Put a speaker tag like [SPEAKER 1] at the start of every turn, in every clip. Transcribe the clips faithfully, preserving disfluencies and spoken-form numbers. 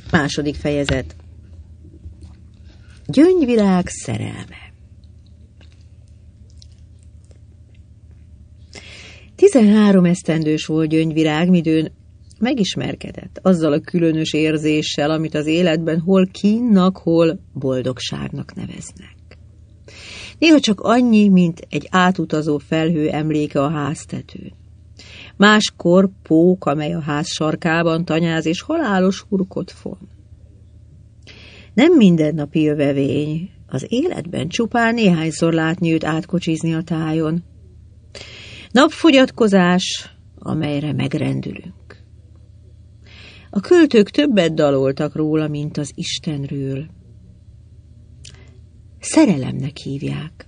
[SPEAKER 1] Második fejezet. Gyöngyvirág szerelme. Tizenhárom esztendős volt Gyöngyvirág, midőn megismerkedett azzal a különös érzéssel, amit az életben hol kínnak, hol boldogságnak neveznek. Néha csak annyi, mint egy átutazó felhő emléke a háztetőn. Máskor pók, amely a ház sarkában tanyáz és halálos hurkot von. Nem mindennapi jövevény, az életben csupán néhányszor látni őt átkocsizni a tájon. Napfogyatkozás, amelyre megrendülünk. A költők többet daloltak róla, mint az Istenről. Szerelemnek hívják.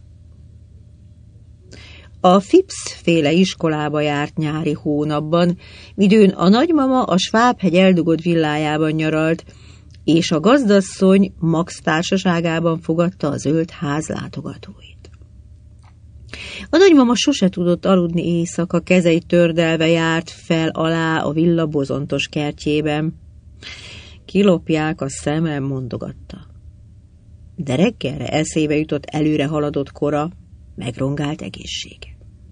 [SPEAKER 1] A Phipps féle iskolába járt nyári hónapban, midőn a nagymama a Svábhegy eldugott villájában nyaralt, és a gazdasszony Max társaságában fogadta a zöld ház látogatóit. A nagymama sose tudott aludni éjszaka, kezeit tördelve járt fel alá a villa bozontos kertjében. Kilopják a szemem, mondogatta. De reggelre eszébe jutott előre haladott kora, megrongált egészsége.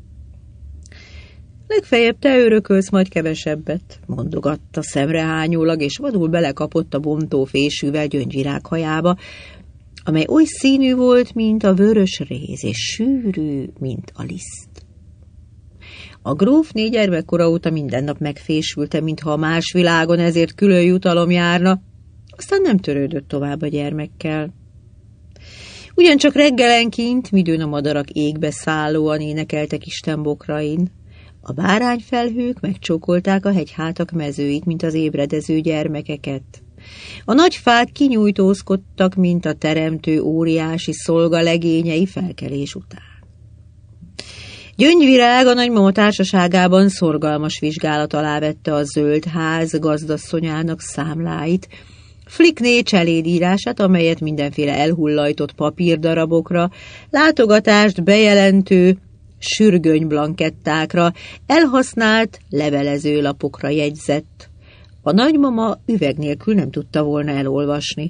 [SPEAKER 1] Legfeljebb te örökölsz majd kevesebbet, mondogatta szemrehányólag, és vadul belekapott a bontó fésűvel Gyöngyvirág hajába, amely oly színű volt, mint a vörös réz, és sűrű, mint a liszt. A grófné gyermekkora óta minden nap megfésülte, mintha a más világon ezért külön jutalom járna, aztán nem törődött tovább a gyermekkel. Ugyancsak reggelenként, midőn a madarak égbe szállóan énekeltek Isten bokrain, a bárányfelhők megcsókolták a hegyhátak mezőit, mint az ébredező gyermekeket. A nagy fák kinyújtózkodtak, mint a teremtő óriási szolga legényei felkelés után. Gyöngyvirág a nagymama társaságában szorgalmas vizsgálat alá vette a zöld ház gazdasszonyának számláit, Flickné cselédírását, amelyet mindenféle elhullajtott papírdarabokra, látogatást bejelentő sürgönyblankettákra, elhasznált levelezőlapokra jegyzett. A nagymama üveg nélkül nem tudta volna elolvasni.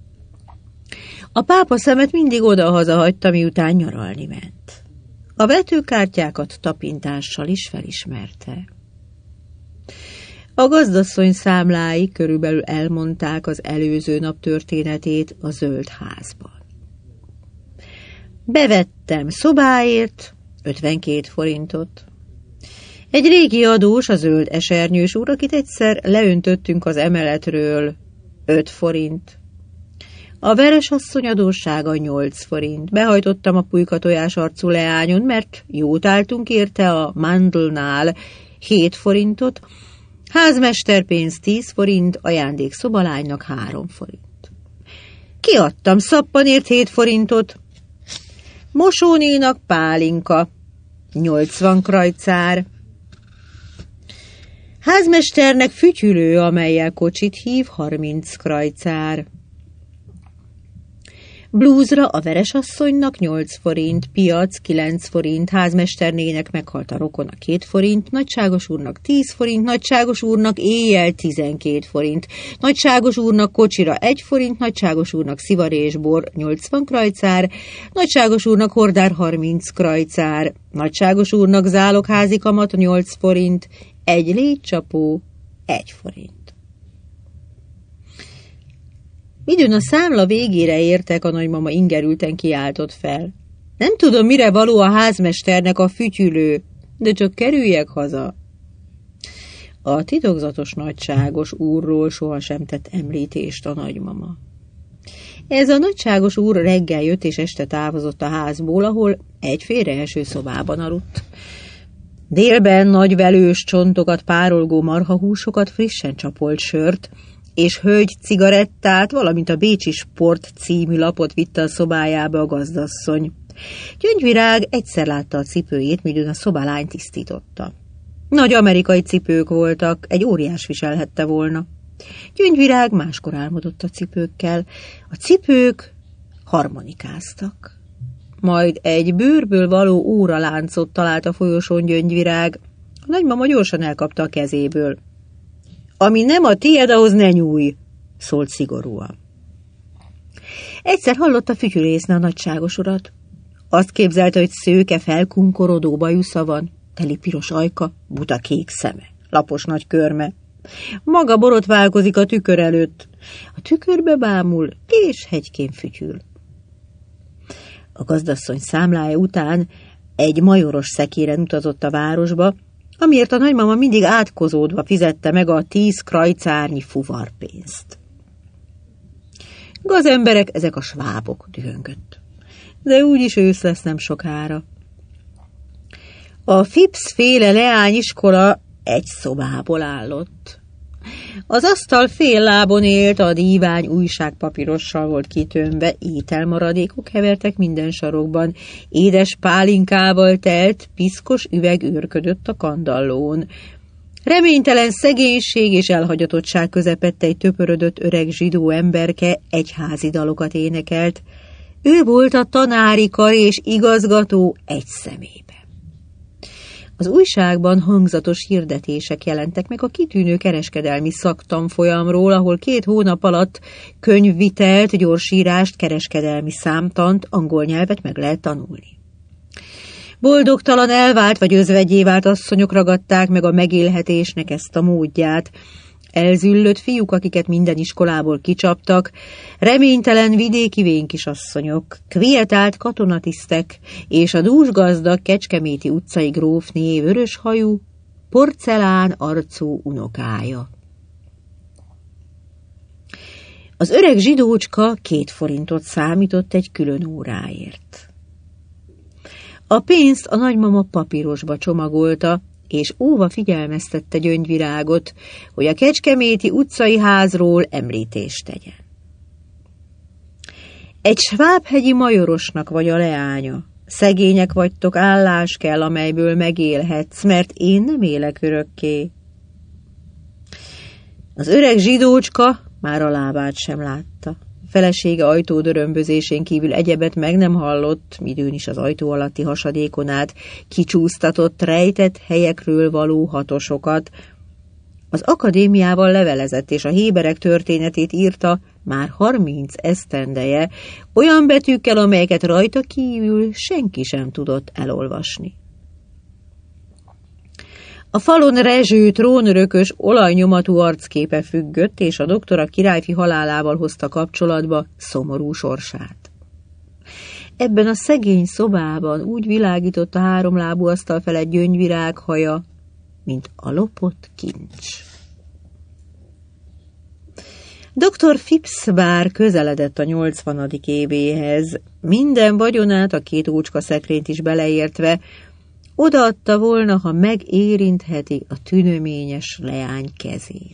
[SPEAKER 1] A pápa szemet mindig oda-haza hagyta, miután nyaralni ment. A vetőkártyákat tapintással is felismerte. A gazdasszony számlái körülbelül elmondták az előző nap történetét a zöld házban. Bevettem szobáért ötvenkét forintot. Egy régi adós, a zöld esernyős úr, akit egyszer leöntöttünk az emeletről, öt forint. A veresasszony adóssága nyolc forint. Behajtottam a pulykatojás arcú leányon, mert jót álltunk érte a Mandelnál, hét forintot, házmesterpénz tíz forint, ajándék szobalánynak három forint. Kiadtam szappanért hét forintot, mosónénak pálinka, nyolcvan krajcár, házmesternek fütyülő, amellyel kocsit hív, harminc krajcár. Blúzra a veresasszonynak nyolc forint, piac kilenc forint, házmesternének meghalt a rokona két forint, nagyságos úrnak tíz forint, nagyságos úrnak éjjel tizenkét forint, nagyságos úrnak kocsira egy forint, nagyságos úrnak szivar és bor nyolcvan krajcár, nagyságos úrnak hordár harminc krajcár, nagyságos úrnak zálogházi kamat nyolc forint, egy légycsapó egy forint. Midőn a számla végére értek, a nagymama ingerülten kiáltott fel. Nem tudom, mire való a házmesternek a fütyülő, de csak kerüljek haza. A titokzatos nagyságos úrról sohasem tett említést a nagymama. Ez a nagyságos úr reggel jött és este távozott a házból, ahol egy félreeső szobában aludt. Délben nagy velős csontokat, párolgó marhahúsokat, frissen csapolt sört, és hölgy cigarettát, valamint a Bécsi Sport című lapot vitte a szobájába a gazdasszony. Gyöngyvirág egyszer látta a cipőjét, midőn a szobalány tisztította. Nagy amerikai cipők voltak, egy óriás viselhette volna. Gyöngyvirág máskor álmodott a cipőkkel. A cipők harmonikáztak. Majd egy bőrből való óraláncot talált a folyosón Gyöngyvirág. A nagymama gyorsan elkapta a kezéből. Ami nem a tiéd, ahhoz ne nyúlj, szólt szigorúan. Egyszer hallotta fütyülészni a nagyságos urat. Azt képzelte, hogy szőke felkunkorodó bajusza van, teli piros ajka, buta kék szeme, lapos nagy körme. Maga borotválkozik a tükör előtt. A tükörbe bámul, és hegykén fütyül. A gazdasszony számlája után egy majoros szekéren utazott a városba, amiért a nagymama mindig átkozódva fizette meg a tíz krajcárnyi fuvarpénzt. Gazemberek, ezek a svábok, dühöngött. De úgyis ősz lesz nem sokára. A Phipps féle leányiskola egy szobából állott. Az asztal fél lábon élt, a dívány újságpapírossal volt kitömve, ételmaradékok hevertek minden sarokban, édes pálinkával telt, piszkos üveg őrködött a kandallón. Reménytelen szegénység és elhagyatottság közepette egy töpörödött öreg zsidó emberke egyházi dalokat énekelt. Ő volt a tanári kar és igazgató egy személyben. Az újságban hangzatos hirdetések jelentek meg a kitűnő kereskedelmi szaktanfolyamról, ahol két hónap alatt könyvvitelt, gyorsírást, kereskedelmi számtant, angol nyelvet meg lehet tanulni. Boldogtalan, elvált vagy özvegyé vált asszonyok ragadták meg a megélhetésnek ezt a módját. Elzüllött fiúk, akiket minden iskolából kicsaptak, reménytelen vidéki vénkisasszonyok, kvietált katonatisztek és a dúsgazdag kecskeméti utcai grófné vöröshajú, porcelán arcú unokája. Az öreg zsidócska két forintot számított egy külön óráért. A pénzt a nagymama papírosba csomagolta, és óva figyelmeztette Gyöngyvirágot, hogy a kecskeméti utcai házról említést tegyen. Egy svábhegyi majorosnak vagy a leánya. Szegények vagytok, állás kell, amelyből megélhetsz, mert én nem élek örökké. Az öreg zsidócska már a lábát sem látta. Felesége ajtódörömbözésén kívül egyebet meg nem hallott, midőn is az ajtó alatti hasadékon át kicsúsztatott, rejtett helyekről való hatosokat. Az akadémiával levelezett, és a héberek történetét írta már harminc esztendeje, olyan betűkkel, amelyeket rajta kívül senki sem tudott elolvasni. A falon rezső, trónörökös, olajnyomatú arcképe függött, és a doktor a királyfi halálával hozta kapcsolatba szomorú sorsát. Ebben a szegény szobában úgy világított a háromlábú asztal felett Gyöngyvirág haja, mint a lopott kincs. doktor Phipps bár közeledett a nyolcvanadik évéhez, minden vagyonát, a két ócska szekrényt is beleértve, odaadta volna, ha megérintheti a tüneményes leány kezét.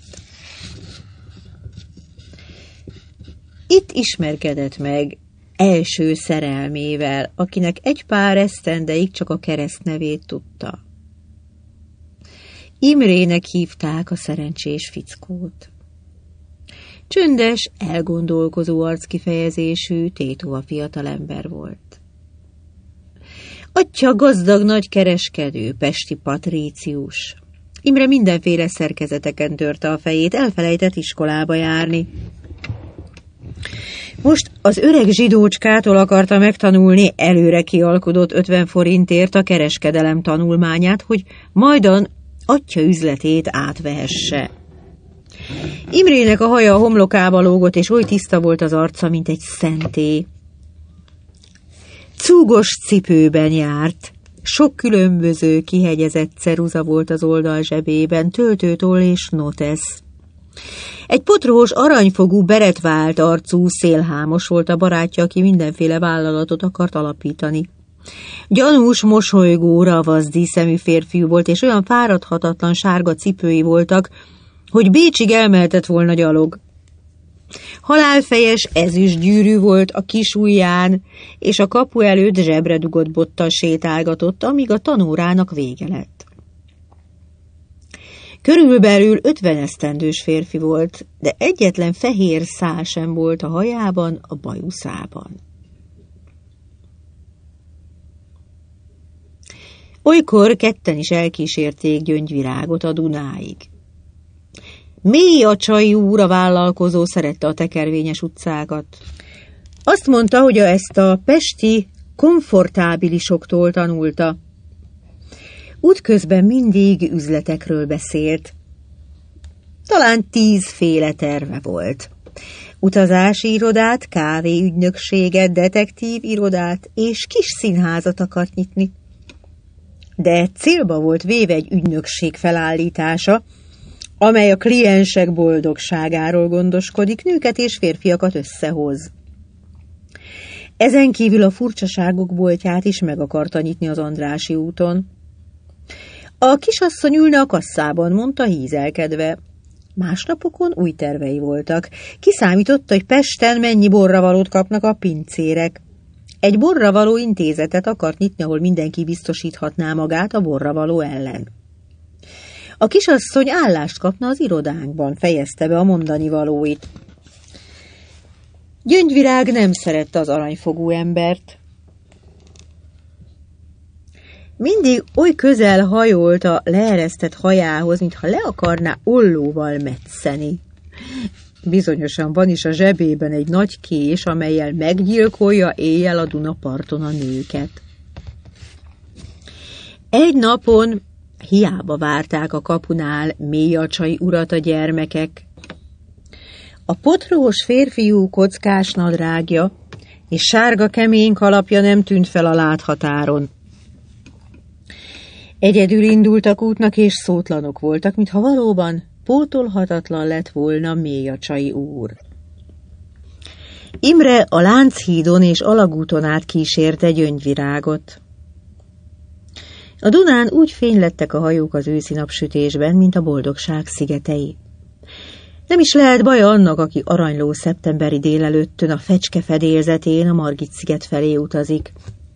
[SPEAKER 1] Itt ismerkedett meg első szerelmével, akinek egy pár esztendeig csak a keresztnevét tudta. Imrének hívták a szerencsés fickót. Csöndes, elgondolkozó arckifejezésű, tétova fiatalember volt. Atya gazdag nagykereskedő, pesti patrícius. Imre mindenféle szerkezeteken törte a fejét, elfelejtett iskolába járni. Most az öreg zsidócskától akarta megtanulni előre kialkudott ötven forintért a kereskedelem tanulmányát, hogy majdan atya üzletét átvehesse. Imrének a haja a homlokába lógott, és oly tiszta volt az arca, mint egy szentély. Cúgos cipőben járt, sok különböző kihegyezett ceruza volt az oldal zsebében, töltőtoll és notesz. Egy potrós, aranyfogú, beretvált arcú szélhámos volt a barátja, aki mindenféle vállalatot akart alapítani. Gyanús, mosolygó, ravaszdi szemű férfiú volt, és olyan fáradhatatlan sárga cipői voltak, hogy Bécsig elmehetett volna gyalog. Halálfejes ezüstgyűrű volt a kis ujján, és a kapu előtt zsebre dugott bottal sétálgatott, amíg a tanórának vége lett. Körülbelül ötven esztendős férfi volt, de egyetlen fehér szál sem volt a hajában, a bajuszában. Olykor ketten is elkísérték Gyöngyvirágot a Dunáig. Mély a csai úr, a vállalkozó, szerette a tekervényes utcákat. Azt mondta, hogy ezt a pesti komfortábilisoktól tanulta. Útközben mindig üzletekről beszélt. Talán tízféle terve volt. Utazási irodát, kávéügynökséget, detektív irodát és kis színházat akart nyitni. De célba volt véve egy ügynökség felállítása, amely a kliensek boldogságáról gondoskodik, nőket és férfiakat összehoz. Ezen kívül a furcsaságok boltját is meg akarta nyitni az Andrássy úton. A kisasszony ülne a kasszában, mondta hízelkedve. Másnapokon új tervei voltak. Kiszámította, hogy Pesten mennyi borravalót kapnak a pincérek. Egy borravaló intézetet akart nyitni, ahol mindenki biztosíthatná magát a borravaló ellen. A kisasszony állást kapna az irodánkban, fejezte be a mondani valóit. Gyöngyvirág nem szerette az aranyfogú embert. Mindig oly közel hajolt a leeresztett hajához, mintha le akarná ollóval metszeni. Bizonyosan van is a zsebében egy nagy kés, amellyel meggyilkolja éjjel a Dunaparton a nőket. Egy napon hiába várták a kapunál Mély a csai urat a gyermekek. A potrós férfiú kockás nadrágja és sárga kemény kalapja nem tűnt fel a láthatáron. Egyedül indultak útnak, és szótlanok voltak, mintha valóban pótolhatatlan lett volna Mély a csai úr. Imre a Lánchídon és Alagúton át kísérte Gyöngyvirágot. A Dunán úgy fénylettek a hajók az őszi napsütésben, mint a boldogság szigetei. Nem is lehet baja annak, aki aranyló szeptemberi délelőttön a fecske fedélzetén a Margit-sziget felé utazik.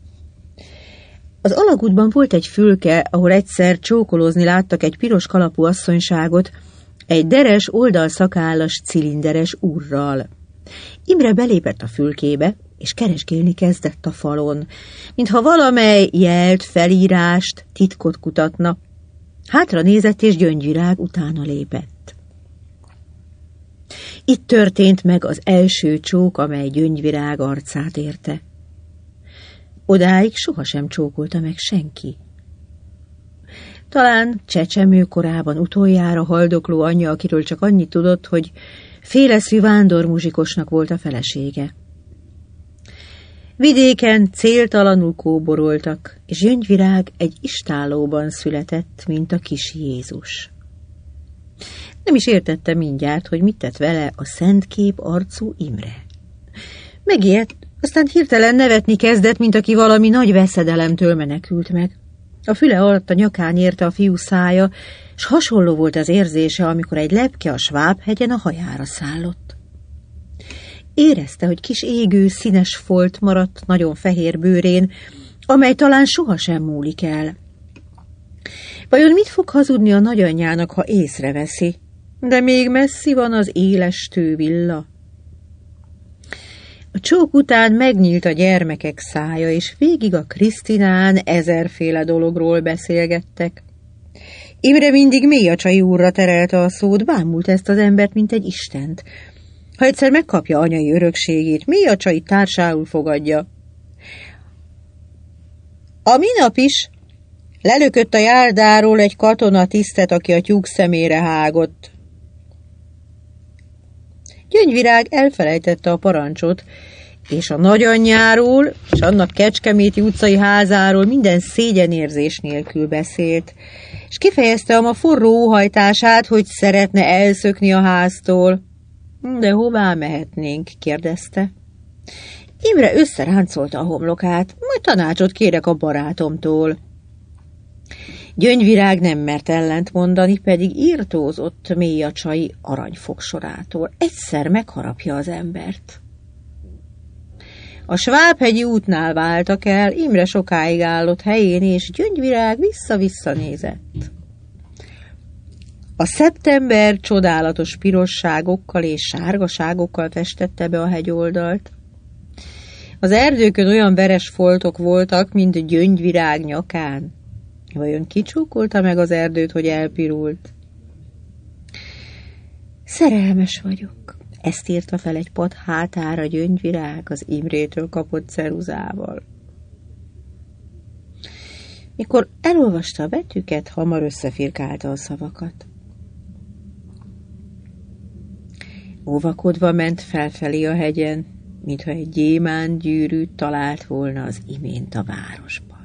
[SPEAKER 1] Az Alagútban volt egy fülke, ahol egyszer csókolózni láttak egy piros kalapú asszonyságot, egy deres, oldalszakállas, cilinderes úrral. Imre belépett a fülkébe, és keresgélni kezdett a falon, mintha valamely jelt, felírást, titkot kutatna. Hátra nézett, és Gyöngyvirág utána lépett. Itt történt meg az első csók, amely Gyöngyvirág arcát érte. Odáig sohasem csókolta meg senki. Talán csecsemő korában utoljára haldokló anyja, akiről csak annyit tudott, hogy féleszű vándormuzsikosnak volt a felesége. Vidéken céltalanul kóboroltak, és Gyöngyvirág egy istállóban született, mint a kis Jézus. Nem is értette mindjárt, hogy mit tett vele a szentkép arcú Imre. Megijedt, aztán hirtelen nevetni kezdett, mint aki valami nagy veszedelemtől menekült meg. A füle alatt a nyakán érte a fiú szája, s hasonló volt az érzése, amikor egy lepke a Sváb-hegyen a hajára szállott. Érezte, hogy kis égő, színes folt maradt nagyon fehér bőrén, amely talán sohasem múlik el. Vajon mit fog hazudni a nagyanyjának, ha észreveszi? De még messzi van az éles tővilla. A csók után megnyílt a gyermekek szája, és végig a Krisztinán ezerféle dologról beszélgettek. Imre mindig Mély a csai úrra terelte a szót, bámult ezt az embert, mint egy istent. Ha egyszer megkapja anyai örökségét, Mély a csai társául fogadja. A minap is lelökött a járdáról egy katona tisztet, aki a tyúk szemére hágott. Gyöngyvirág elfelejtette a parancsot, és a nagyanyjáról és annak Kecskeméti utcai házáról minden szégyenérzés nélkül beszélt, és kifejezte a ma forró óhajtását, hogy szeretne elszökni a háztól. De hová mehetnénk? kérdezte. Imre összeráncolta a homlokát, majd tanácsot kérek a barátomtól. Gyöngyvirág nem mert ellent mondani, pedig írtózott Mély a csai aranyfogsorától. Egyszer megharapja az embert. A Sváb-hegyi útnál váltak el, Imre sokáig állott helyén, és Gyöngyvirág vissza-vissza nézett. A szeptember csodálatos pirosságokkal és sárgaságokkal festette be a hegyoldalt. Az erdőkön olyan veres foltok voltak, mint Gyöngyvirág nyakán. Vajon kicsókolta meg az erdőt, hogy elpirult? Szerelmes vagyok. Ezt írta fel egy pad hátára Gyöngyvirág az Imrétől kapott ceruzával. Mikor elolvasta a betűket, hamar összefirkálta a szavakat. Óvakodva ment felfelé a hegyen, mintha egy gyémánt gyűrűt talált volna az imént a városban.